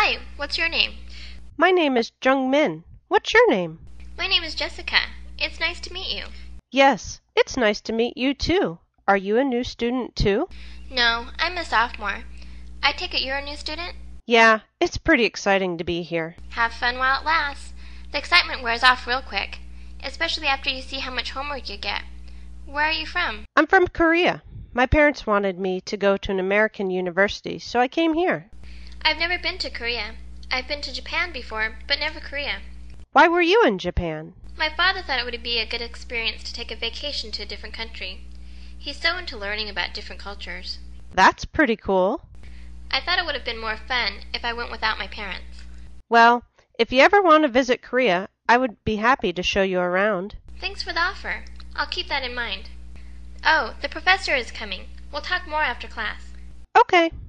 Hi, what's your name? My name is Jung Min. What's your name? My name is Jessica. It's nice to meet you. Yes, it's nice to meet you too. Are you a new student too? No, I'm a sophomore. I take it you're a new student? Yeah, it's pretty exciting to be here. Have fun while it lasts. The excitement wears off real quick, especially after you see how much homework you get. Where are you from? I'm from Korea. My parents wanted me to go to an American university, so I came here. I've never been to Korea. I've been to Japan before, but never Korea. Why were you in Japan? My father thought it would be a good experience to take a vacation to a different country. He's so into learning about different cultures. That's pretty cool. I thought it would have been more fun if I went without my parents. Well, if you ever want to visit Korea, I would be happy to show you around. Thanks for the offer. I'll keep that in mind. Oh, the professor is coming. We'll talk more after class. Okay.